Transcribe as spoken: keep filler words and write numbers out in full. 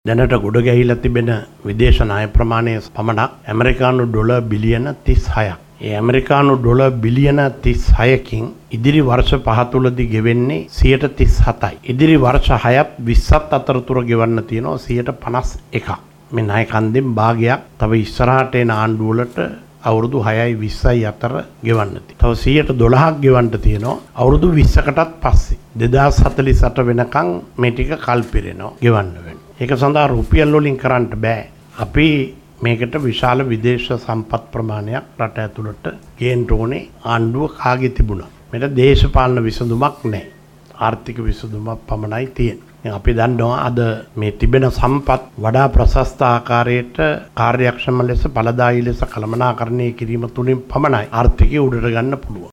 දැනට ගොඩ ගැහිලා තිබෙන විදේශ ණය ප්‍රමාණය පමණක් ඇමරිකානු ඩොලර් බිලියන තිස් හයක්. ඒ ඇමරිකානු ඩොලර් බිලියන තිස් හයකින් ඉදිරි වර්ෂ පහ තුලදී ගෙවෙන්නේ සියයට තිස් හතයි. ඉදිරි වර්ෂ හයත් විස්සත් අතරතුර ගෙවන්න තියෙනවා සියයට පනස් එකක්. මේ ණය කන්දෙන් භාගයක් තව ඉස්සරහට එන ආණ්ඩුව වලට අවුරුදු හයයි විස්සයි අතර ගෙවන්න තියෙනවා. තව සියයට දොළහක් ගෙවන්න තියෙනවා අවුරුදු විස්සකටත් පස්සේ. දෙදාස් හතළිස් අට වෙනකන් මේ ටික කල් පිරෙනවා ගෙවන්න වෙනවා. ඒක සඳහා රුපියල් වලින් කරන්න බෑ. අපි මේකට විශාල විදේශ සම්පත් ප්‍රමාණයක් රට ඇතුළට ගේන්න ඕනේ. ආණ්ඩුව කාගේ තිබුණා. මේක දේශපාලන විසඳුමක් නෑ. ආර්ථික විසඳුමක් පමණයි තියෙන්නේ. අපි දන්නවා අද මේ තිබෙන සම්පත් වඩා ප්‍රශස්ත ආකාරයට කාර්යක්ෂම ලෙස ඵලදායී ලෙස කළමනාකරණය කිරීම තුලින් පමණයි ආර්ථිකය උඩට ගන්න පුළුවන්.